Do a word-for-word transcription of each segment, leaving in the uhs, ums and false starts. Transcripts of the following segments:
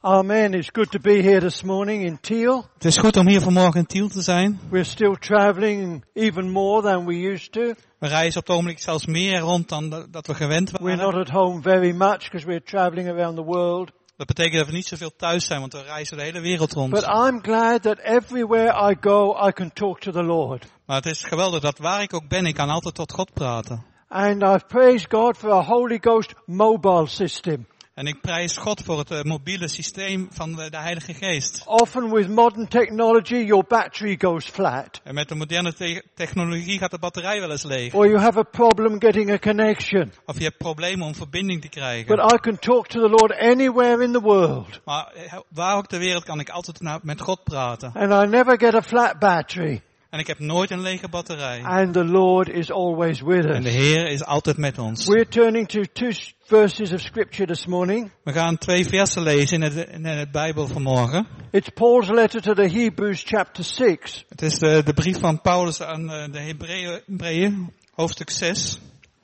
Amen. It's good to be here this morning in Tiel. Het is goed om hier vanmorgen in Tiel te zijn. We're still traveling even more than we used to. We reizen op het ogenblik zelfs meer rond dan de- dat we gewend We're waren. not at home very much because we're traveling around the world. Dat betekent dat we niet zoveel thuis zijn, want we reizen de hele wereld rond. But I'm glad that everywhere I go, I can talk to the Lord. Maar het is geweldig dat waar ik ook ben, ik kan altijd tot God praten. And I praise God for a Holy Ghost mobile system. En ik prijs God voor het uh, mobiele systeem van de, de Heilige Geest. Often with modern technology, your battery goes flat. En met de moderne te- technologie gaat de batterij wel eens leeg. Or you have a problem getting a connection. Of je hebt problemen om verbinding te krijgen. But I can talk to the Lord anywhere in the world. Maar eh, waar ook ter wereld kan ik altijd na- met God praten. And I never get a flat battery. En ik heb nooit een lege batterij. And the Lord is always with En de us. Heer is altijd met ons. We're turning to two s- verses of scripture this morning. We gaan twee versen lezen in het, in het Bijbel vanmorgen. It's Paul's letter to the Hebrews chapter six. Het is de, de brief van Paulus aan eh, de Hebreeën, Hebreeën, hoofdstuk zes.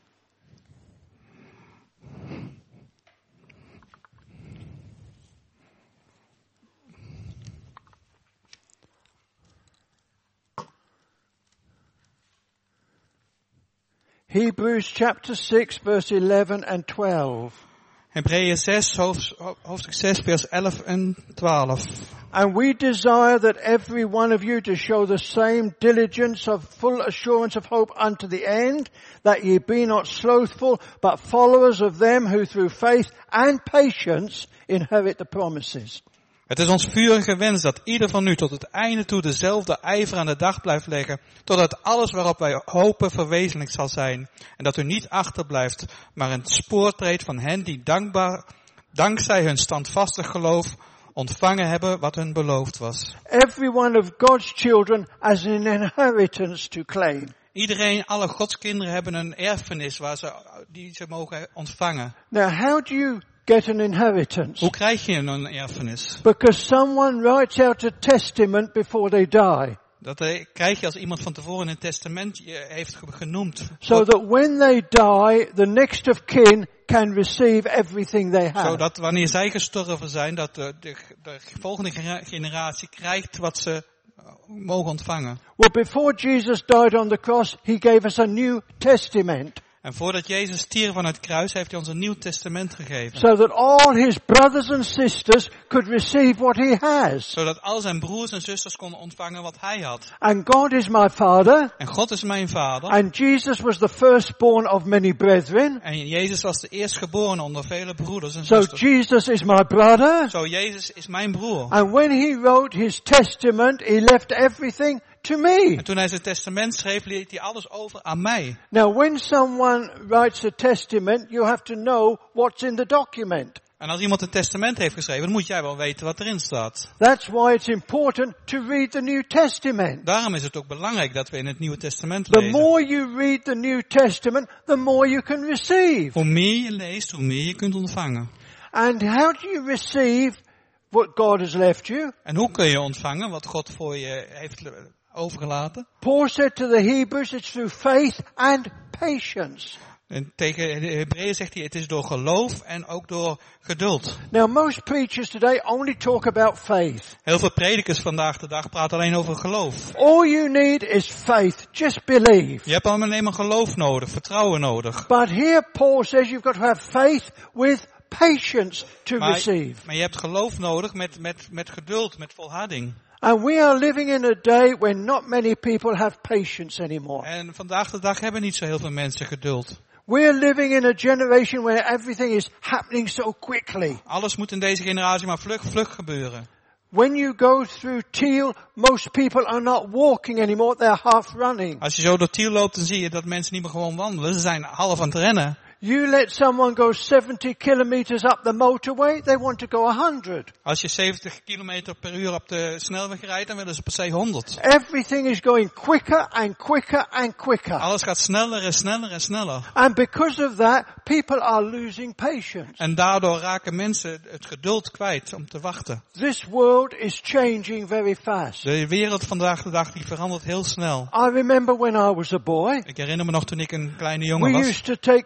Hebrews chapter six verse eleven and twelve. Hebreeën zes, hoofd- hoofdstuk zes, vers elf en twaalf. And we desire that every one of you to show the same diligence of full assurance of hope unto the end, that ye be not slothful, but followers of them who through faith and patience inherit the promises. Het is ons vurige wens dat ieder van u tot het einde toe dezelfde ijver aan de dag blijft leggen, totdat alles waarop wij hopen verwezenlijkt zal zijn. En dat u niet achterblijft, maar in het spoor treedt van hen die dankbaar, dankzij hun standvastig geloof ontvangen hebben wat hun beloofd was. Every one of God's children has an inheritance to claim. Iedereen, alle Gods kinderen hebben een erfenis waar ze, die ze mogen ontvangen. Now how do you get an inheritance? Hoe krijg je een erfenis? Because someone writes out a testament before they die. Dat eh, krijg je als iemand van tevoren een testament je heeft ge- genoemd. So that when they die, the next of kin can receive everything they have. Zodat wanneer zij gestorven zijn, dat de, de, de volgende gera- generatie krijgt wat ze eh, mogen ontvangen. Well, before Jesus died on the cross, he gave us a new testament. En voordat Jezus stierf van het kruis, heeft hij ons een nieuw testament gegeven. So that all his brothers and sisters could receive what he has. Zodat al zijn broers en zusters konden ontvangen wat hij had. And God is my father. En God is mijn vader. And Jesus was the firstborn of many brethren. En Jezus was de eerstgeborene onder vele broeders en So zusters. Jesus is my brother. Zo, Jezus is mijn broer. And when he wrote his testament, he left everything to me. En toen hij zijn testament schreef, liet hij alles over aan mij. Now when someone writes a testament, you have to know what's in the document. En als iemand een testament heeft geschreven, dan moet jij wel weten wat erin staat. That's why it's important to read the New Testament. Daarom is het ook belangrijk dat we in het Nieuwe Testament The lezen. more you read the New Testament, the more you can receive. Hoe meer je leest, hoe meer je kunt ontvangen. And how do you receive what God has left you? En hoe kun je ontvangen wat God voor je heeft le- overgelaten? Paul said to the Hebrews, it's through faith and patience. En tegen de Hebreeën zegt hij, het is door geloof en ook door geduld. Now most preachers today only talk about faith. Heel veel predikers vandaag de dag praten alleen over geloof. All you need is faith. Just believe. Je hebt alleen maar geloof nodig, vertrouwen nodig. But here Paul says you've got to have faith with patience to Maar, receive. maar je hebt geloof nodig met, met, met geduld, met volharding. And we are living in a day when not many people have patience anymore. En vandaag de dag hebben niet zo heel veel mensen geduld. We're living in a generation where everything is happening so quickly. Alles moet in deze generatie maar vlug, vlug gebeuren. When you go through Teal, most people are not walking anymore, they're half running. Als je zo door Tiel loopt, dan zie je dat mensen niet meer gewoon wandelen. Ze zijn half aan het rennen. You let someone go seventy kilometers up the motorway, they want to go one hundred. Als je zeventig kilometer per uur op de snelweg rijdt, dan willen ze per se honderd. Everything is going quicker and quicker and quicker. Alles gaat sneller en sneller en sneller. And because of that, people are losing patience. En daardoor raken mensen het geduld kwijt om te wachten. This world is changing very fast. De wereld vandaag de dag die verandert heel snel. I remember when I was a boy, Ik herinner me nog toen ik een kleine jongen we was. used to take the shopping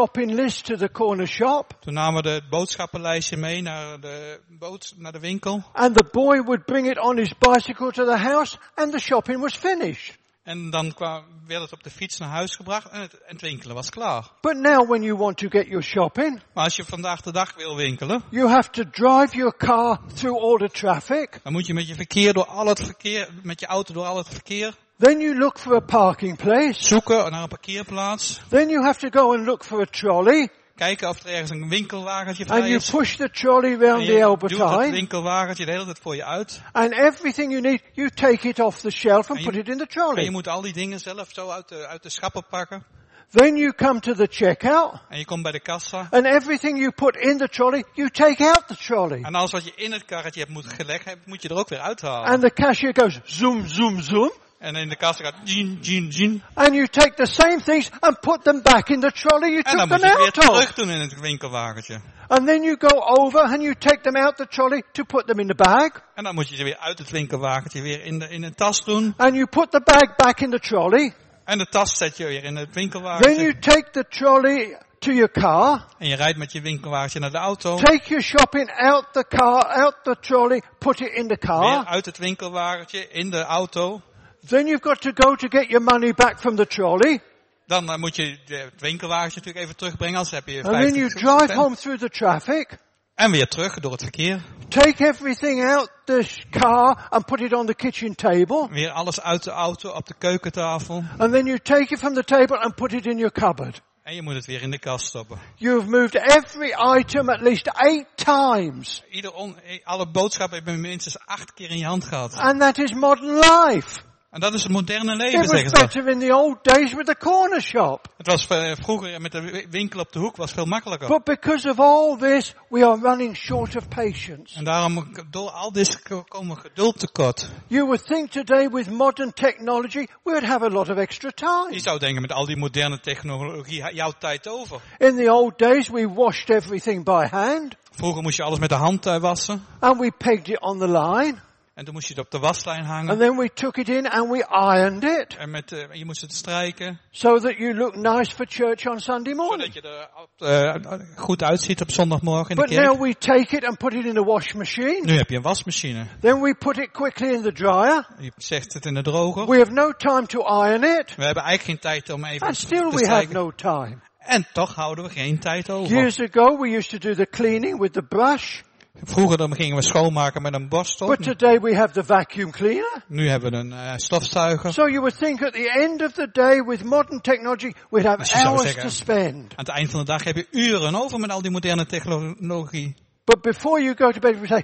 shopping list to the corner shop. Toen namen we het boodschappenlijstje mee naar de, bood, naar de winkel. And the boy would bring it on his bicycle to the house and the shopping was finished. En dan kwam, werd het op de fiets naar huis gebracht en het, en het winkelen was klaar. But now when you want to get your shopping, Maar als je vandaag de dag wil winkelen, you have to drive your car through all the traffic. dan moet je met je verkeer door al het verkeer, met je auto door al het verkeer Then you look for a parking place. zoeken naar een parkeerplaats. Then you have to go and look for a trolley. Kijken of er ergens een winkelwagentje vrij And you is. push the trolley round En the je duwt het Albertine. winkelwagentje de hele tijd voor je uit. And everything you need, you take it off the shelf and En je- put it in the En je trolley. moet al die dingen zelf zo uit de, uit de schappen pakken. Then you come to the checkout. En je komt bij de kassa. And everything you put in the trolley, you take out the trolley. En alles wat je in het karretje hebt moet gelegd hebben, moet je er ook weer uithalen. And the cashier goes zoom, zoom, zoom. En in de kassa gaat jean, jean, jean. And you take the same things and put them back in the trolley you En dan took moet them je het weer out terug of. doen in het winkelwagentje. And then you go over and you take them out the trolley to put them in the bag. En dan moet je ze weer uit het winkelwagentje weer in de, in een tas doen. And you put the bag back in the trolley. En de tas zet je weer in het Then winkelwagentje. you take the trolley to your car. En je rijdt met je winkelwagentje naar de auto. Take your shopping out the car, out the trolley, put it in the Weer car. uit het winkelwagentje in de auto. Then you've got to go to get your money back from the trolley. Dan uh, moet je de- het winkelwagentje natuurlijk even terugbrengen, anders heb je And then you vijftig drive cent. home through the traffic. En weer terug door het verkeer. Take everything out the sh- car and put it on the kitchen table. Weer alles uit de auto op de keukentafel. And then you take it from the table and put it in your cupboard. En je moet het weer in de kast stoppen. You've moved every item at least eight times. Ieder on, alle boodschappen heb je minstens acht keer in je hand gehad. And that is modern life. En dat is het moderne leven, It was zeggen ze. better in the old days with the corner shop. Het was uh, vroeger met de winkel op de hoek was veel makkelijker. But because of all this, we are running short of patience. En daarom, door al dit komen we geduld tekort. You would think today with modern technology, we would have a lot of extra Je time. zou denken met al die moderne technologie, ha- jouw tijd over. In the old days, we washed everything by hand. Vroeger moest je alles met de hand uh, wassen. And we pegged it on the line. En toen moest je het op de waslijn hangen. And then we took it in and we ironed it. En met, uh, je moest het strijken. So that you look nice for church on Sunday morning. Zodat je er uh, goed uitziet op zondagmorgen in de But kerk. now we take it and put it in the wash machine. Nu heb je een wasmachine. Then we put it quickly in the dryer. Je zegt het in de droger. We have no time to iron it. We hebben eigenlijk geen tijd om even And te still we have strijken. no time. En toch houden we geen tijd over. Years ago we used to do the cleaning with the brush. Vroeger dan gingen we schoonmaken met een borstel. But today we have the vacuum cleaner. Nu hebben we een uh, stofzuiger. So you would think at the end of the day with modern technology we'd have Dus je zou hours zeggen, to spend. Aan het eind van de dag heb je uren over met al die moderne technologie. But before you go to bed we say,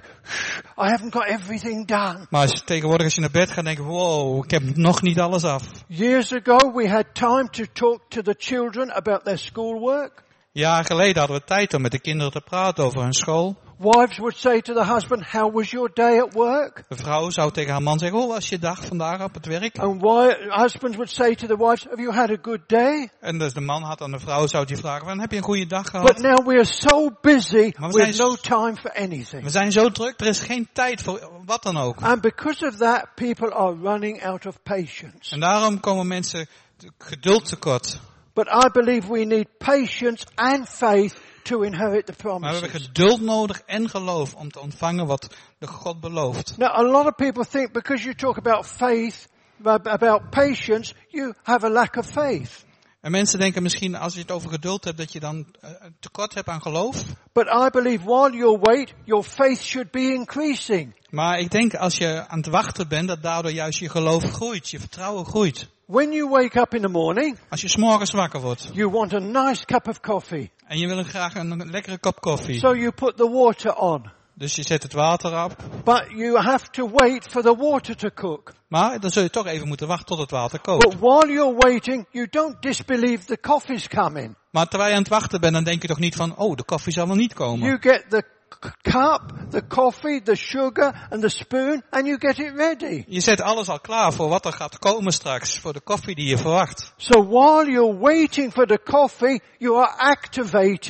I haven't got everything done. Maar als je tegenwoordig als je naar bed gaat denk je, wow, ik heb nog niet alles af. Years ago we had time to talk to the children about their schoolwork. Jaren geleden hadden we tijd om met de kinderen te praten over hun school. Wives would say to the husband, how was your day at work? De vrouw zou tegen haar man zeggen, hoe was je dag vandaag op het werk? And wi- husbands would say to the wives, have you had a good day? En dus de man had aan de vrouw, zou die vragen, "Van, heb je een goede dag But gehad? now we are so busy Maar we with zijn- no time for anything. We zijn zo druk, er is geen tijd voor wat dan ook. And because of that, people are running out of patience. En daarom komen mensen te- geduld tekort. But I believe we need patience and faith to inherit the Maar we hebben promises. geduld nodig en geloof om te ontvangen wat de God belooft. Now, a lot of people think because you talk about faith, about patience, you have a lack of faith. En mensen denken misschien als je het over geduld hebt dat je dan uh, tekort hebt aan geloof. But I believe while you wait, your faith should be increasing. Maar ik denk als je aan het wachten bent dat daardoor juist je geloof groeit, je vertrouwen groeit. When you wake up in the morning, Als je 's morgens wakker wordt you want a nice cup of coffee. en je wil graag een lekkere kop koffie. So you put the water on. Dus je zet het water op. But you have to wait for the water to cook. Maar dan zul je toch even moeten wachten tot het water kookt. But while you're waiting, you don't disbelieve the coffee's coming. Maar terwijl je aan het wachten bent, dan denk je toch niet van, oh, de koffie zal wel niet komen. You get the c- cup, the coffee, the sugar and the spoon and you get it ready. Je zet alles al klaar voor wat er gaat komen straks, voor de koffie die je verwacht. So while you're waiting for the coffee, you are activating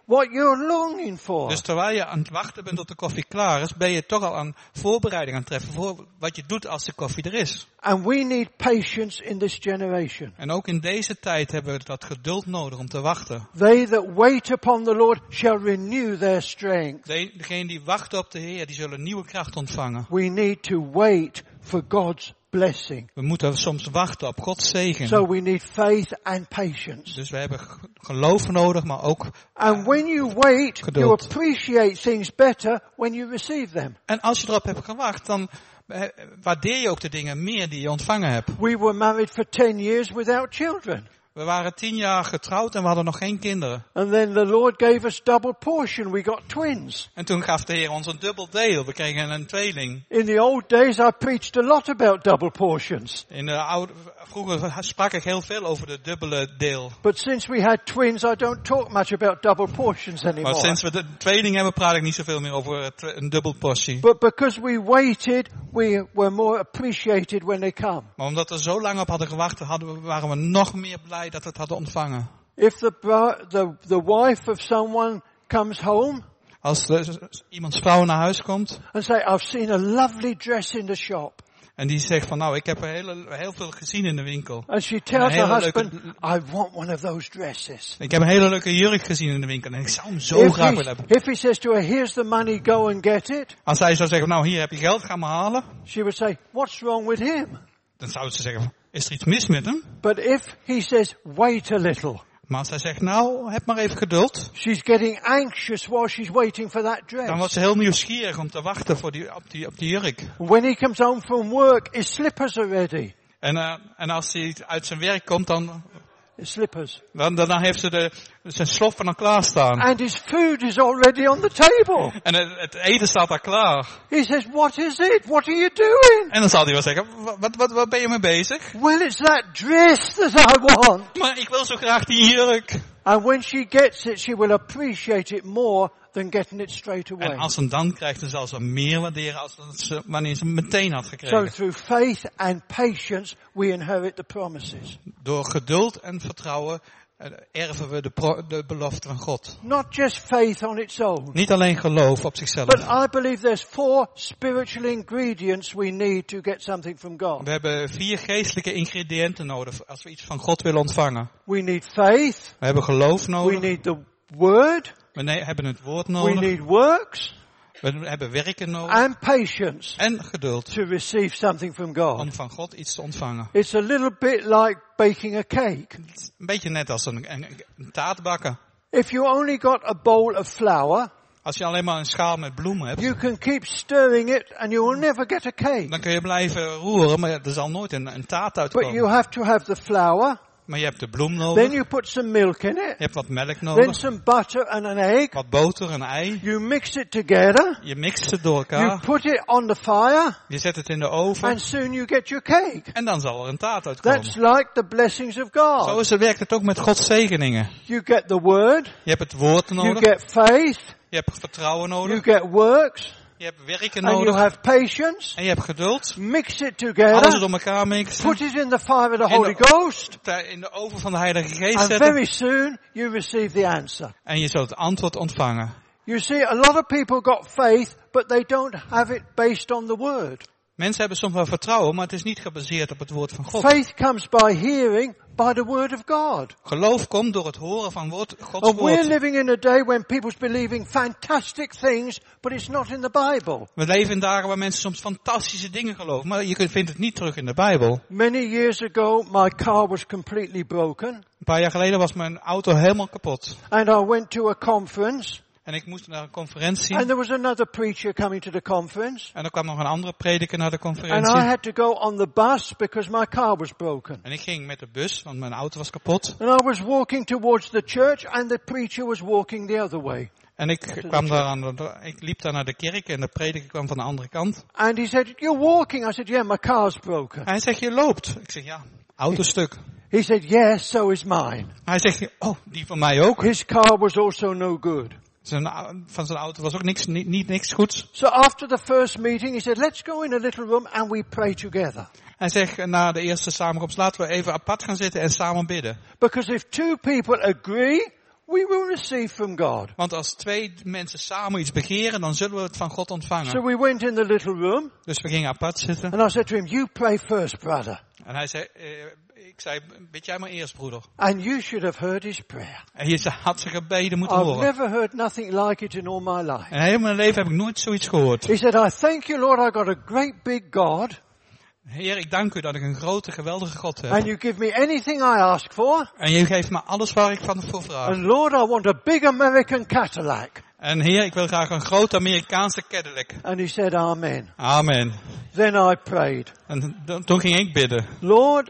what you're longing for. Dus terwijl je aan het wachten bent tot de koffie klaar is, ben je toch al aan voorbereiding aan het treffen voor wat je doet als de koffie er is. And we need patience in this generation. En ook in deze tijd hebben we dat geduld nodig om te wachten. They that wait upon the Lord shall renew their strength. De, degenen die wachten op de Heer, die zullen nieuwe kracht ontvangen. We need to wait for God's blessing. We moeten soms wachten op Gods zegen. So we need faith and patience. Dus we hebben geloof nodig, maar ook And when you wait, you geduld. appreciate things better when you receive them. En als je erop hebt gewacht, dan eh, waardeer je ook de dingen meer die je ontvangen hebt. We were married for ten years without children. We waren tien jaar getrouwd en we hadden nog geen kinderen. And then the Lord gave us double portion. We got twins. En toen gaf de Heer ons een dubbel deel. We kregen een tweeling. In the old days, I preached a lot about double portions. In de oude, vroeger sprak ik heel veel over de dubbele deel. But since we had twins, I don't talk much about double portions Maar anymore. sinds we de tweeling hebben, praat ik niet zoveel meer over het- een dubbel portie. But because we waited, we were more appreciated when they come. Maar omdat we zo lang op hadden gewacht, hadden we, waren we nog meer blij dat we het hadden ontvangen. If the, bro- the, the wife of someone comes home Als de, iemands vrouw naar huis komt and say, I've seen a lovely dress in the shop. en die zegt van nou, ik heb er hele, heel veel gezien in de winkel. And she tells Een hele her leuke- husband, I want one of those dresses. Ik heb een hele leuke jurk gezien in de winkel en ik zou hem zo If graag he, willen hebben. if he says to her, here's the money, go and get it. Als hij zou zeggen, nou hier heb je geld, ga maar halen. She would say, what's wrong with him? Dan zou ze zeggen, is er iets mis met hem? But if he says, wait a little, Maar als hij zegt, nou, heb maar even geduld. she's getting anxious while she's waiting for that Dan dress. wordt ze heel nieuwsgierig om te wachten voor die, op, die, op die jurk. When he comes home from work, his slippers are ready. En, uh, en als hij uit zijn werk komt, dan, His slippers. dan, dan heeft ze de, zijn sloffen al klaarstaan. And his food is already on the table. En het, het eten staat al klaar. He says, what is it? What are you doing? En dan zal hij wel zeggen, wat, wat, wat ben je mee bezig? Well, it's that dress that I want. Maar ik wil zo graag die jurk. And when she gets it, she will appreciate it more than getting it straight En away. als ze hem dan krijgt, dan zal ze hem meer waarderen als dat ze, wanneer ze hem meteen had So gekregen. through faith and patience, we inherit the promises. Door geduld en vertrouwen uh, erven we de, pro, de belofte van God. Not just faith on its own. Niet alleen geloof op zichzelf. But I believe there's four spiritual ingredients we need to get something from God. We hebben vier geestelijke ingrediënten nodig als we iets van God willen ontvangen. We need faith. We hebben geloof We nodig. need the word. We ne- hebben het woord We nodig. need works. We hebben werken nodig. And patience En geduld. to receive something from God. Om van God iets te ontvangen. It's a little bit like baking a cake. Een beetje net als een, een, een taart bakken. If you only got a bowl of flour, Als je alleen maar een schaal met bloemen hebt, you can keep stirring it and you will never get a cake. dan kun je blijven roeren, maar er zal nooit een, een taart But uitkomen. you have to have the flour. Maar je hebt de bloem nodig. Then you put some milk in Je it. hebt wat melk Then nodig. some butter and an egg. Wat boter, een ei. You mix it together. Je mixt het door You elkaar. put it on the fire. Je zet het in de oven. And soon you get your cake. En dan zal er een taart uitkomen. That's like the blessings of Zo God. is het, werkt het ook met Gods zegeningen. You get the word. Je hebt het woord You nodig. get faith. Je hebt vertrouwen You nodig. get works. Je hebt werken And you nodig. have patience. En je hebt geduld. Mix it Alles together. door elkaar mixen. Put it in the fire of the In Holy de- Ghost. In de oven van de Heilige Geest And zetten. very soon you receive the answer. En je zult het antwoord ontvangen. You see, a lot of people got faith, but they don't have it based on the word. Mensen hebben soms wel vertrouwen, maar het is niet gebaseerd op het woord van God. Faith comes by hearing, by the word of God. Geloof komt door het horen van woord, Gods And we're woord. living in a day when people's believing fantastic things, but it's not in the Bible. We leven in dagen waar mensen soms fantastische dingen geloven, maar je kunt- vindt het niet terug in de Bijbel. Many years ago, my car was completely broken, Een paar jaar geleden was mijn auto helemaal kapot. and I went to a conference, En ik moest naar een conferentie. and there was another preacher coming to the conference, En er kwam nog een andere prediker naar de and conferentie. I had to go on the bus because my car was broken. En ik ging met de bus, want mijn auto was kapot. And I was walking towards the church, and the preacher was walking the other way. En ik kwam daar aan de, ik liep daar naar de kerk en de prediker kwam van de andere kant. And he said, "You're walking." I said, "Yeah, my car's broken." En hij zegt, je loopt. Ik zeg, ja, auto stuk. He said, "Yes, so is mine." Hij zegt, oh, die van mij ook. His car was also no good. Zijn, van zijn auto was ook niks, niet, niet niks goeds. So after the first meeting, he said, "Let's go in a little room and we pray together." Hij zegt, na de eerste samenkomst, laten we even apart gaan zitten en samen bidden. Because if two people agree, we will receive from God. Want als twee mensen samen iets begeren, dan zullen we het van God ontvangen. So we went in the little room. Dus we gingen apart zitten. And I said to him, you pray first, brother. En hij zei, eh, ik zei, bid jij maar eerst, broeder. And you should have heard his prayer. En je had zijn gebeden moeten I've horen. never heard nothing like it in all my life. En heel mijn leven heb ik nooit zoiets gehoord. He said, I thank you, Lord, I got a great big God. Heer, ik dank u dat ik een grote, geweldige God heb. And you give me anything I ask for. En je geeft me alles waar ik van voor vraag. And Lord, I want a big American Cadillac. En Heer, ik wil graag een grote Amerikaanse Cadillac. And he said, Amen. Amen. Then I prayed, En toen ging ik bidden. Lord,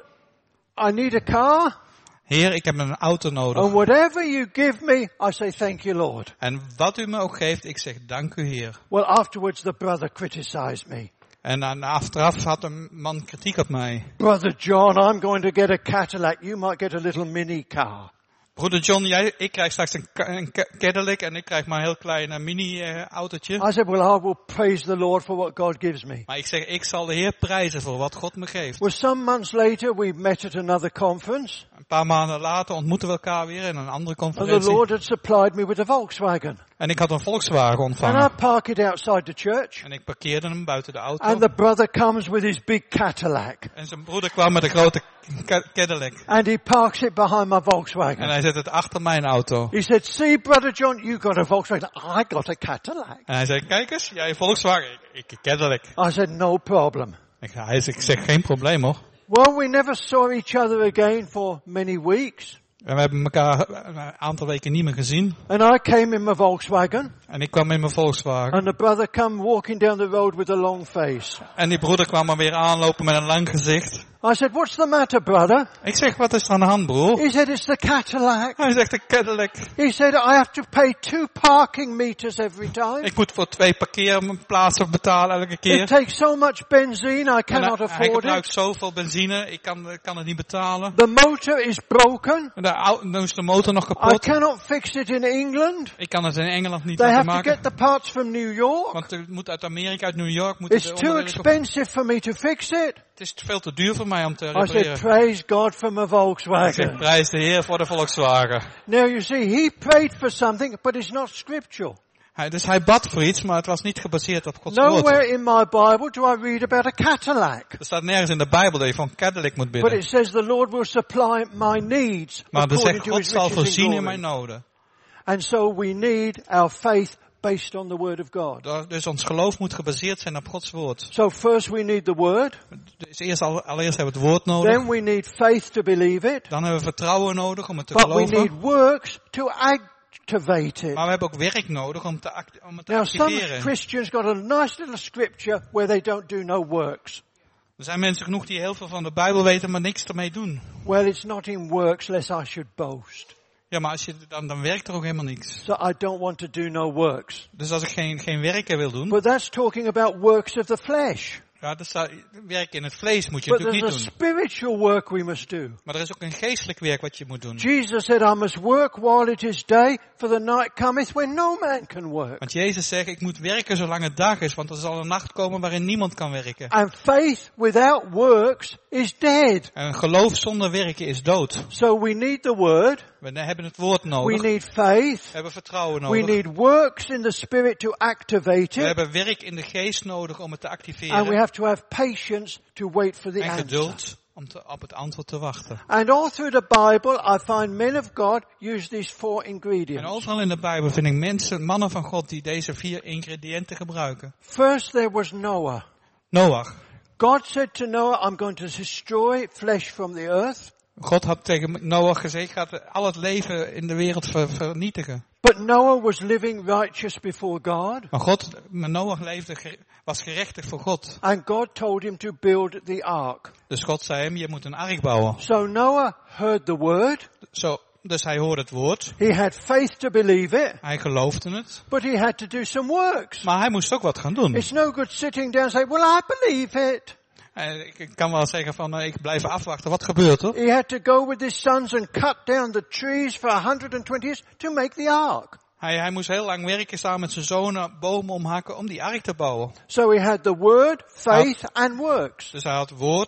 I need a car. Heer, ik heb een auto nodig. And whatever you give me, I say thank you, Lord. En wat u me ook geeft, ik zeg dank u, Heer. Well, afterwards the brother criticized me. En dan achteraf had een man kritiek op mij. Brother John, I'm going to get a Cadillac. You might get a little mini car. Broeder John, jij, ik krijg straks een, een Cadillac en ik krijg maar een heel klein uh, mini-autootje. I said, well, I will praise the Lord for what God gives me. Maar ik zeg, ik zal de Heer prijzen voor wat God me geeft. Well, some months later, we met at another conference. Een paar maanden later ontmoeten we elkaar weer in een andere And the conferentie. Lord had supplied me with a Volkswagen. En ik had een Volkswagen And ontvangen. I park it outside the church. En ik parkeerde hem buiten de auto. And the brother comes with his big Cadillac. En zijn broeder kwam met een grote Ca- Cadillac. And he parks it behind my En Volkswagen. hij zet het achter mijn auto. He said, see, Brother John, you got a Volkswagen. I got a Cadillac. En hij zei, kijk eens, jij Volkswagen, ik, ik een Cadillac. I said, no problem. Ik, hij zei, ik zeg, geen probleem hoor. Well, we never saw each other again for many weeks. En we hebben elkaar een aantal weken niet meer gezien. And I came in my Volkswagen. En ik kwam in mijn Volkswagen. And the brother come walking down the road with a long face. En die broeder kwam er weer aanlopen met een lang gezicht. I said, what's the matter, brother? Ik zeg, wat is er aan de hand, broer? He said, it's the Cadillac. Hij zegt, de Cadillac. He said, I have to pay two parking meters every time. Ik moet voor twee parkeerplaatsen betalen elke It keer. takes so much benzene, I En cannot hij, hij afford gebruikt it. zoveel benzine, ik kan, kan het niet betalen. The motor is broken. En de, au- dan is de motor nog I kapot. cannot fix it in England. Ik kan het in Engeland niet They laten have to maken. get the parts from New York. Want het moet uit Amerika, uit New York. Moeten It's de too onderdelen komen. expensive for me to fix it. Het is veel te duur voor mij om te I said, repareren. praise God for my Ik zeg, Volkswagen. prijs de Heer voor de Volkswagen. Now you see, he prayed for something, but it's not scriptural. Hij, dus hij bad voor iets, maar het was niet gebaseerd op Gods Nowhere woord. in my Bible do I read about a Cadillac. Er staat nergens in de Bijbel dat je van Cadillac moet But bidden. it says the Lord will supply my needs Maar er according zegt, to God his zal riches in voorzien in mijn glory. noden. And so we need our faith based on the word of God. Dus ons geloof moet gebaseerd zijn op Gods woord. So first we need the word. Dus eerst, al- allereerst hebben we het woord nodig. Then we need faith to believe it. Dan hebben we vertrouwen nodig om het te But we geloven. need works to activate it. Maar we hebben ook werk nodig om, te act- om het te Now some activeren. Christians got a nice little scripture where they don't do no works. Er zijn mensen genoeg die heel veel van de Bijbel weten, maar niks ermee doen. Well, it's not in works lest I should boast. Ja, maar als je, dan, dan werkt er ook helemaal niks. So I don't want to do no works. Dus als ik geen, geen werken wil doen, But that's talking about works of the flesh. ja, dat staat, werk in het vlees moet je But natuurlijk there's niet a doen. spiritual work we must do. Maar er is ook een geestelijk werk wat je moet doen. Jesus said, I must work while it is day, for the night cometh when no man can work. Want Jezus zegt, ik moet werken zolang het dag is, want er zal een nacht komen waarin niemand kan werken. And faith without works is dead. En geloof zonder werken is dood. So we need the word, We hebben het woord we nodig. need faith, We hebben vertrouwen we nodig. need works in the spirit to activate We it, hebben werk in de geest nodig om het te and we activeren. have to have patience to wait for the En answer. geduld om te, op het antwoord te wachten. And all through the Bible, I find men of God use these four En ingredients. overal in de Bijbel vind ik mensen, mannen van God, die deze vier ingrediënten gebruiken. First there was Noah. Noach. God said to Noah, I'm going to destroy flesh from the earth. God had tegen Noach gezegd, ik ga al het leven in de wereld ver- vernietigen. But Noah was living righteous before God. Maar God, maar Noach leefde, ge- was gerechtig voor God. And God told him to build the ark. Dus God zei hem, je moet een ark bouwen. So Noah heard the word. Zo, dus hij hoorde het woord. He had faith to believe it. Hij geloofde het. But he had to do some works. Maar hij moest ook wat gaan doen. It's no good sitting down and saying, well, I believe it. En ik kan wel zeggen van, uh, ik blijf afwachten. Wat gebeurt er? He had to go with his sons and cut down the trees for one hundred twenty years to make the ark. Hij, hij moest heel lang werken samen met zijn zonen, bomen omhakken om die ark te bouwen. So he had the word, faith, and works. Dus hij had woord,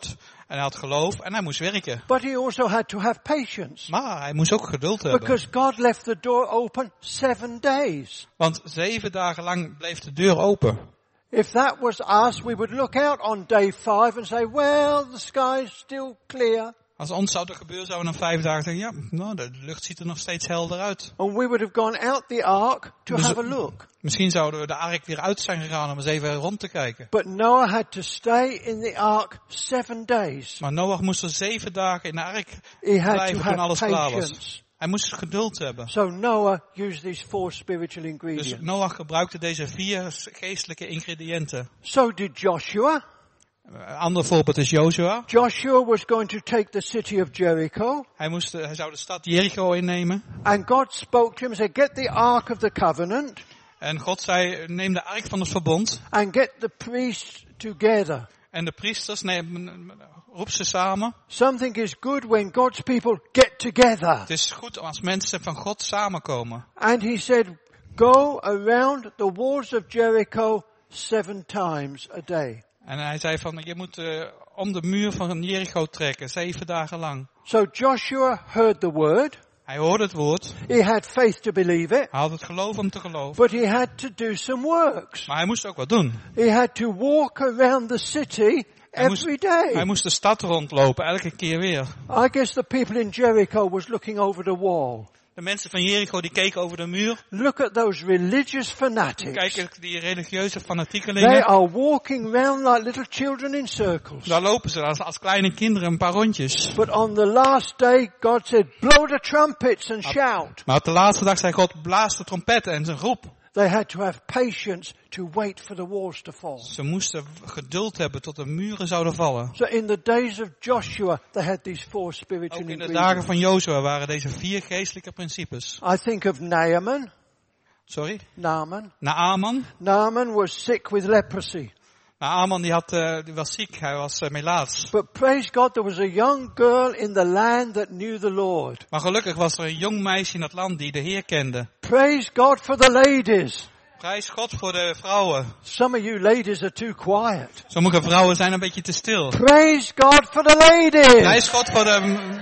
En hij had geloof en hij moest werken. But he also had to have patience. Maar hij moest ook geduld hebben. Because God left the door open seven days. Want zeven dagen lang bleef de deur open. If that was us, we would look out on day five and say, well, the sky's still clear. Als ons zou er gebeuren, zouden we na vijf dagen zeggen, ja, nou, de lucht ziet er nog steeds helder uit. And we would have gone out the ark to Dus- have a look. Misschien zouden we de ark weer uit zijn gegaan om eens even rond te kijken. But Noah had to stay in the ark seven days. Maar Noach moest er zeven dagen in de ark He had to blijven toen have alles klaar was. patience. Hij moest geduld hebben. So Noah used these four spiritual Dus ingredients. Noach gebruikte deze vier geestelijke ingrediënten. So did Joshua. Een ander voorbeeld is Joshua. Joshua was going to take the city of Jericho. Hij, moest, hij zou de stad Jericho innemen. And God spoke to him and said, get the ark of the covenant En God zei, neem de ark van het verbond. and get the priests together. En de priesters, neem, roep ze samen. Something is good when God's people get together. Het is goed als mensen van God samenkomen. And he said, go around the walls of Jericho seven times a day. En hij zei van, je moet uh, om de muur van Jericho trekken, zeven dagen lang. So Joshua heard the word. Hij hoorde het woord. He had faith to believe it. Hij had het geloof om te geloven. But he had to do some works. Maar hij moest ook wat doen. He had to walk around the city Hij moest, every day. hij moest de stad rondlopen, elke keer weer. I guess the people in Jericho was looking over the wall. De mensen van Jericho die keken over de muur. Look at those religious fanatics. Kijken die religieuze They fanatiekelingen. are walking round like little children in circles. Daar lopen ze als, als kleine kinderen een paar rondjes. But on the last day, God said, blow the trumpets and shout. Maar op de laatste dag zei God, blaas de trompetten en zijn roep. They had to have patience to wait for the walls to fall. Ze moesten geduld hebben tot de muren zouden vallen. So in the days of Joshua, they had these four spiritual Ook in de ingredients. dagen van Jozua waren deze vier geestelijke principes. I think of Naaman. Sorry? Naaman. Naaman. Naaman was sick with leprosy. Naaman die, had, uh, die was ziek, hij was uh, melaats. But praise God, there was a young girl in the land that knew the Lord. Maar gelukkig was er een jong meisje in het land die de Heer kende. Praise God for the ladies. Prijs God voor de vrouwen. Some of you ladies are too quiet. Sommige vrouwen zijn een beetje te stil. Praise God for the ladies. Prijs God voor de...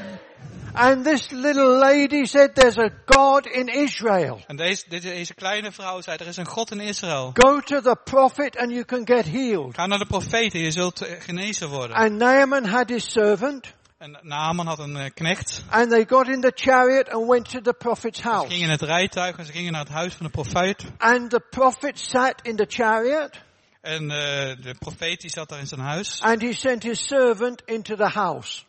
And this little lady said there's a God in Israel. En deze, deze, deze kleine vrouw zei, er is een God in Israël. Go to the prophet and you can get healed. Ga naar de profeet en je zult uh, genezen worden. And Naaman had his servant. En Naaman had een uh, knecht. And they got in the chariot and went to the prophet's Ze house. gingen in het rijtuig en ze gingen naar het huis van de profeet. And the prophet sat in the chariot. En uh, de profeet die zat daar in zijn huis. And he sent his servant into the house.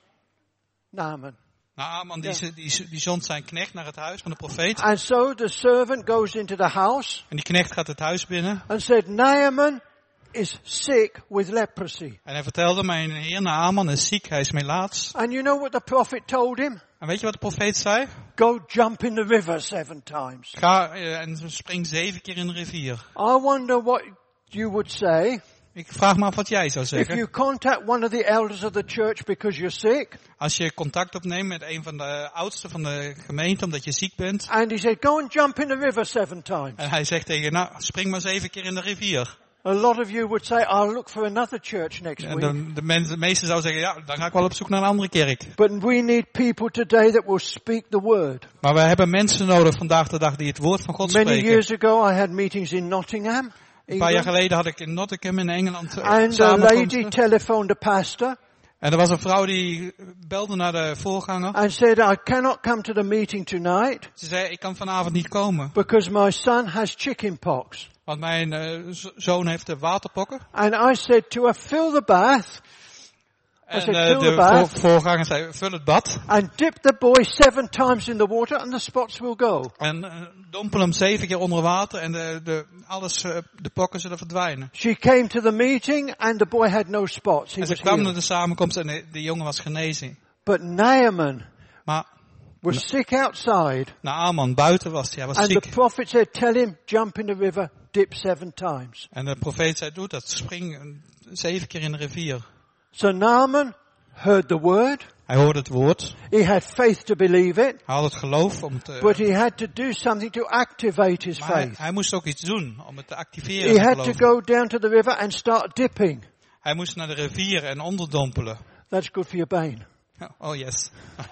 Naaman. Naaman die, Ja. die, die zond zijn knecht naar het huis van de profeet. And so the servant goes into the house En die knecht gaat het huis binnen. and said, Naaman is sick with leprosy. En hij vertelde, mijn heer Naaman is ziek, hij is melaats. And you know what the prophet told him? En weet je wat de profeet zei? Go jump in the river seven times. Ga uh, en spring zeven keer in de rivier. I wonder what you would say Ik vraag me af wat jij zou if zeggen. you contact one of the elders of the church because you're sick. Als je contact opneemt met een van de oudsten van de gemeente omdat je ziek bent. And he said, go and jump in the river seven times. En hij zegt tegen je, nou spring maar zeven keer in de rivier. A lot of you would say, I'll look for another church next En week. de, de, mensen, de meesten zouden zeggen, ja dan ga ik wel op zoek naar een andere kerk. But we need people today that will speak the word. Maar we hebben mensen nodig vandaag de dag die het woord van God Many spreken. years ago I had meetings in Nottingham. Een paar jaar England. geleden had ik in Nottingham in Engeland uh, And a lady samenkomsten. telephoned the pastor En er was een vrouw die belde naar de voorganger. and said, I cannot come to the meeting tonight Ze zei, ik kan vanavond niet komen. because my son has chickenpox. Want mijn uh, zoon heeft de waterpokken. And I said to her, fill the bath En said, uh, fill the de bath. voor, voorganger zei, vul het bad. and dip the boy seven times in the water and the spots will go. En uh, dompel hem zeven keer onder water en de, de, alles, uh, de pokken zullen verdwijnen. She came to the meeting and the boy had no spots. He En ze was kwam naar healed. de samenkomst en de, de jongen was genezen. But Naaman Maar was sick outside. Naaman buiten was hij, hij was And the ziek. prophet said, tell him, jump in the river, dip seven times. En de profeet zei, doe dat, spring uh, zeven keer in de rivier. So Naaman heard the word. Hij hoorde het woord, He had faith to believe it. hij had het geloof om te... But he had to do something to activate his Maar hij, faith. hij moest ook iets doen om het te activeren. He zijn had to geloof. go down to the river and start dipping. Hij moest naar de rivier en onderdompelen. That's good for your bane. Oh yes.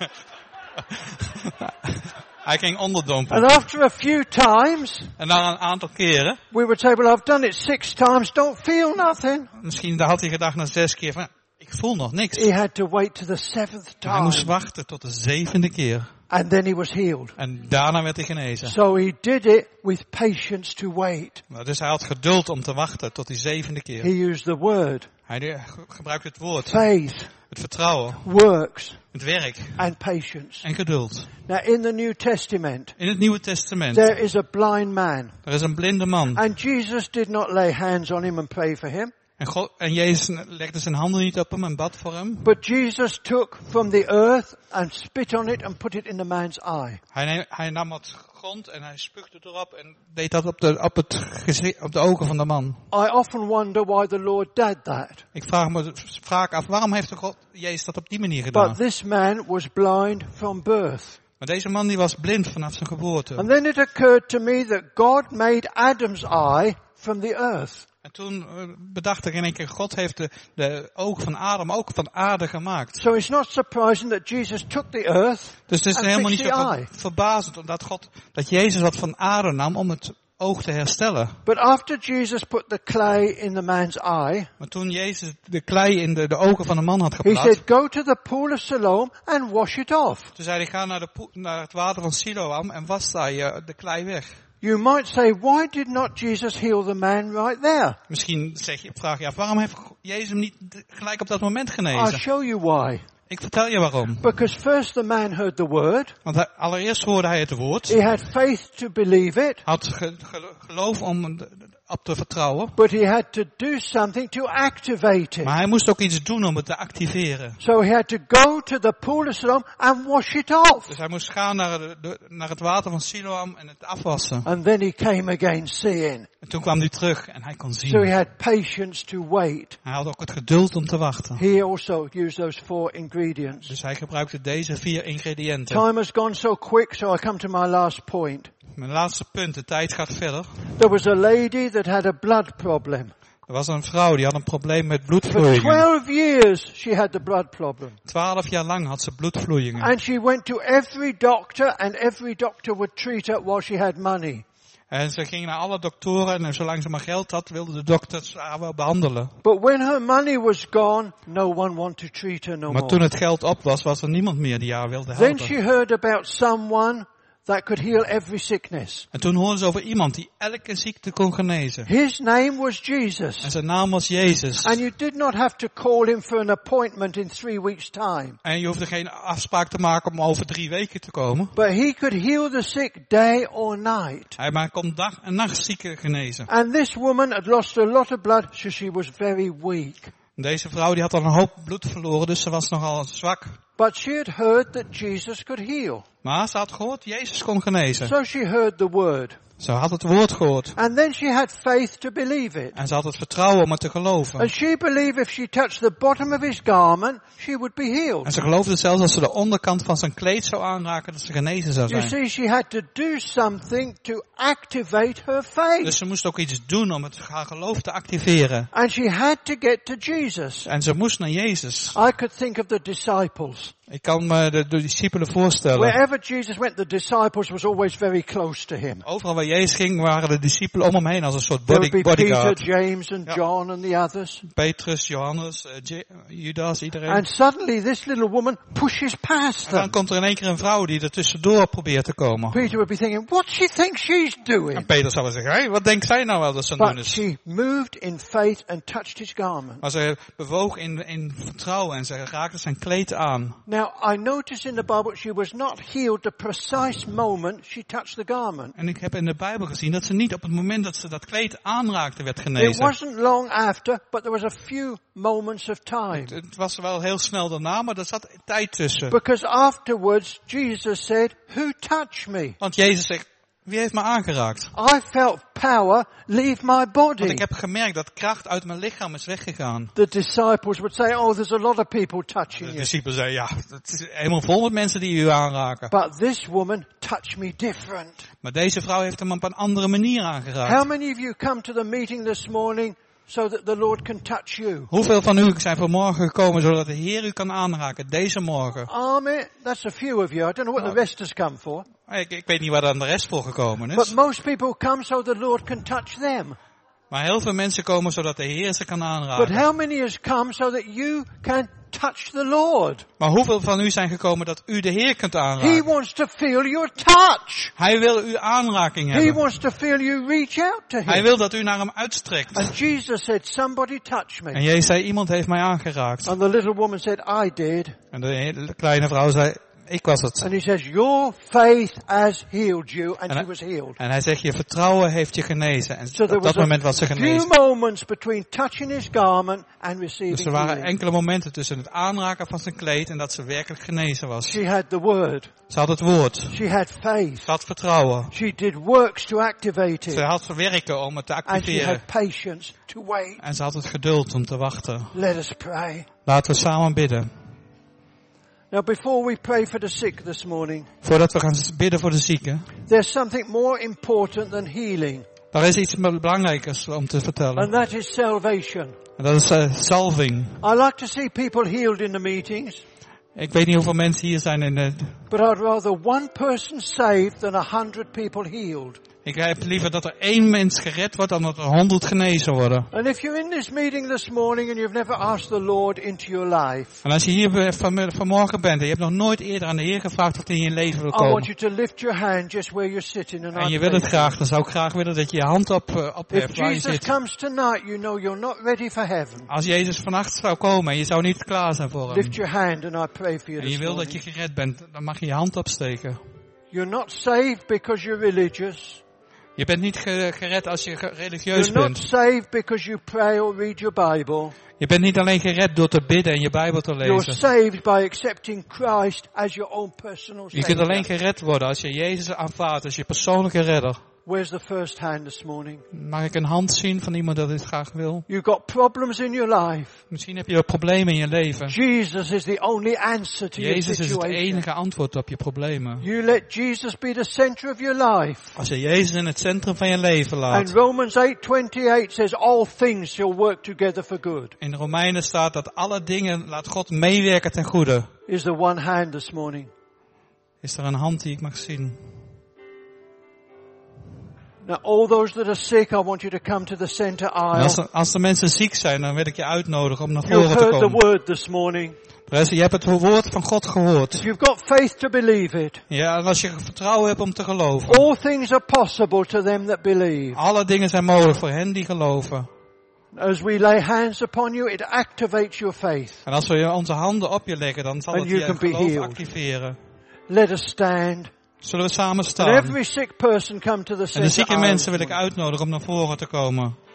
Hij ging onderdompelen. And after a few times, En na een aantal keren, we would say, well, I've done it six times, don't feel nothing. misschien had hij gedacht na zes keer van, ik voel nog niks. He had to wait to the seventh Hij moest time. wachten tot de zevende keer. And then he was healed. En daarna werd hij genezen. So he did it with patience to wait. Nou, dus hij had geduld om te wachten tot die zevende keer. He used the word. Hij de- gebruikte het woord, Faith, het vertrouwen, works, het werk and patience. en geduld. Now in the New Testament, In het Nieuwe Testament, there is a blind man. er is een blinde man. And Jesus did not lay hands on him and pray for him. En, God, en Jezus legde zijn handen niet op hem en bad voor hem. But Jesus took from the earth and spit on it and put it in the man's eye. Hij, neem, hij nam het grond en hij spuugde erop en deed dat op de, op het gezicht, op de ogen van de man. I often wonder why the Lord did that. Ik vraag me vaak af, waarom heeft de God, Jezus dat op die manier gedaan? But this man was blind from birth. Maar deze man die was blind vanaf zijn geboorte. And then it occurred to me that God made Adam's eye from the earth. En toen uh, bedacht ik in één keer, God heeft de, de ogen van Adam ook van aarde gemaakt. So it's not surprising that Jesus took the earth Dus het is and helemaal niet fixed zo the ver- eye. verbazend omdat God, dat Jezus wat van aarde nam om het oog te herstellen. But after Jesus put the clay in the man's eye, Maar toen Jezus de klei in de, de ogen van de man had he geplaatst, said, go to the pool of Siloam and wash it off. toen zei hij, ga naar, de, poe- naar het water van Siloam en was daar je de klei weg. You might say, why did not Jesus heal the man right there? Misschien zeg je, vraag je af, waarom heeft Jezus hem niet gelijk op dat moment I'll genezen? show you why. Ik vertel je waarom. Because first the man heard the word. Want hij, allereerst hoorde hij het woord. He had faith to believe it. Had ge, ge- geloof om de- de- op te vertrouwen. But he had to do something to activate it. Maar hij moest ook iets doen om het te activeren. So he had to go to the pool of Siloam and wash it off. Dus hij moest gaan naar, de, de, naar het water van Siloam en het afwassen. And then he came again seeing. En toen kwam hij terug en hij kon So he zien. had patience to wait. Hij had ook het geduld om te wachten. He also used those four ingredients. Dus hij gebruikte deze vier ingrediënten. Time has gone so quick, so I come to my last point. Mijn laatste punt, de tijd gaat verder. There was a lady that had a blood problem. Er was een vrouw die had een probleem met For bloedvloeien. twelve years she had the blood problem. Twaalf jaar lang had ze bloedvloeien. And she went to every doctor and every doctor would treat her while she had money. En ze ging naar alle doktoren en zolang ze maar geld had, wilden de dokters haar wel behandelen. But when her money was gone, no one wanted to treat her no Maar toen more. het geld op was, was er niemand meer die haar wilde Then helpen. she heard about someone that could heal every sickness. En toen hoorde ze over iemand die elke ziekte kon genezen. His name was Jesus. En zijn naam was Jezus. And you did not have to call him for an appointment in three weeks' time. En je hoefde geen afspraak te maken om over drie weken te komen. But he could heal the sick day or night. Hij maar kon dag en nacht zieken genezen. And this woman had lost a lot of blood, so she was very weak. Deze vrouw die had al een hoop bloed verloren, dus ze was nogal zwak. But she had heard that Jesus could heal. Maar ze had gehoord, Jezus kon genezen. So she heard the word. Ze had het woord gehoord. And then she had faith to believe it. En ze had het vertrouwen om het te geloven. And she believed if she touched the bottom of his garment, she would be En healed. ze geloofde zelfs als ze de onderkant van zijn kleed zou aanraken, dat ze genezen zou You zijn. see, she had to do something to activate her faith. Dus ze moest ook iets doen om het, haar geloof te activeren. And she had to get to Jesus. En ze moest naar Jezus. I could think of the disciples. Ik kan me de, de discipelen voorstellen. Wherever Jesus went, the disciples was always very close to him. Overal waar Jezus ging, waren de discipelen om hem heen als een soort There body, would be Peter, bodyguard. James and Ja. John and the others. Petrus, Johannes, uh, J- Judas, iedereen. And suddenly this little woman pushes past En dan them. komt er in één keer een vrouw die er tussendoor probeert te komen. Peter would be thinking, what she thinks she's En doing? Peter zou wel zeggen, hey, wat denkt zij nou wel dat ze aan het doen But is? she moved in faith and touched his garment. Maar ze bewoog in, in vertrouwen en ze raakte zijn kleed aan. Now, I notice in the Bible she was not healed the precise moment she touched the garment. En ik heb in de Bijbel gezien dat ze niet op het moment dat ze dat kleed aanraakte werd It genezen. wasn't long after, but there was a few moments of time. Het was wel heel snel daarna, maar er zat tijd tussen. Because afterwards, Jesus said, who touched me? Want Jezus zegt, wie heeft me aangeraakt? I felt power leave my Want body. ik heb gemerkt dat kracht uit mijn lichaam is weggegaan. The disciples would say, oh, there's a lot of people De touching you. discipelen zeiden, ja, het is helemaal vol met mensen die u aanraken. But this woman touched me different. Maar deze vrouw heeft hem op een andere manier How aangeraakt. many of you come to the meeting this morning so that the Lord can touch you? Hoeveel van u zijn vanmorgen gekomen zodat de Heer u kan aanraken deze morgen? Amen. That's a few of you. I don't know what the rest has come for. Ik, ik weet niet waar dan de rest voor gekomen is. But most people come so the Lord can touch them. Maar heel veel mensen komen zodat de Heer ze kan But aanraken. how many has come so that you can touch the Lord? Maar hoeveel van u zijn gekomen dat u de Heer kunt He aanraken? wants to feel your touch. Hij wil uw aanraking He hebben. wants to feel you reach out to Hij him. wil dat u naar hem uitstrekt. And Jesus said, somebody touch me. En Jezus zei, iemand heeft mij aangeraakt. And the little woman said, I did. En de hele kleine vrouw zei, ik was het. And he says, your faith has healed you. And En she was healed. En hij zegt, je vertrouwen heeft je genezen. En So there op dat was moment was ze a few genezen. moments between touching his garment and receiving Dus er waren healing. enkele momenten tussen het aanraken van zijn kleed en dat ze werkelijk genezen was. She had the word. Ze had het woord. She had faith. Ze had vertrouwen. She did works to activate Ze it. had werken om het te And she activeren. had patience to wait. En ze had het geduld om te wachten. Let us pray. Laten we samen bidden. Now before we pray for the sick this morning, Voordat we gaan bidden voor de zieken. there's something more important than healing. Er is iets belangrijkers om te vertellen. And that is salvation. En dat is uh, salving. I like to see people healed in the meetings. Ik weet niet hoeveel mensen hier zijn in de... But I'd rather one person saved than a hundred people healed. Ik heb liever dat er één mens gered wordt dan dat er honderd genezen worden. And if you're in this meeting this morning and you've never asked the Lord into your life, En als je hier van, vanmorgen bent en je hebt nog nooit eerder aan de Heer gevraagd of hij in je leven wil I want komen. you to lift your hand just where you're sitting and En I je wil pray het for you. graag, dan zou ik graag willen dat je je hand op, uh, If opheft waar je Jesus zit. comes tonight, you know you're not ready for heaven. Als Jezus vannacht zou komen en je zou niet klaar zijn voor hem. Lift your hand and I pray for you En je this wil dat je morning. gered bent, dan mag je je hand opsteken. You're not saved because you're religious. Je bent niet ge- gered als je ge- religieus You're not bent. saved because you pray or read your Bible. Je bent niet alleen gered door te bidden en je Bijbel te You're lezen. saved by accepting Christ as your own personal Je kunt alleen Savior. gered worden als je Jezus aanvaardt als je persoonlijke redder. Where's the first hand this morning? Mag ik een hand zien van iemand dat dit graag wil? You've got problems in your life. Misschien heb je een probleem in je leven. Jesus is the only answer to your Jezus is het situation. enige antwoord op je problemen. You let Jesus be the center of your life. Als je Jezus in het centrum van je leven And laat. Romans eight twenty-eight says all things shall work together for good. In de Romeinen staat dat alle dingen laat God meewerken ten goede. Is there one hand this morning? Is er een hand die ik mag zien? Now all those that are sick, I want you to come to the center En aisle. als, er, als de mensen ziek zijn, dan wil ik je uitnodigen om naar You've voren te heard the komen. word this morning. Je hebt het woord van God gehoord. If you've got faith to believe it, Ja, en als je vertrouwen hebt om te geloven. all things are possible to them that believe. Alle dingen zijn mogelijk voor hen die geloven. As we lay hands upon you, it activates your faith. En als we onze handen op je leggen, dan zal And het you je can be geloof healed. activeren. Let us stand. Zullen we samen And staan? every sick person come to the En de center zieke aisle mensen wil this ik morning. uitnodigen om naar voren te komen.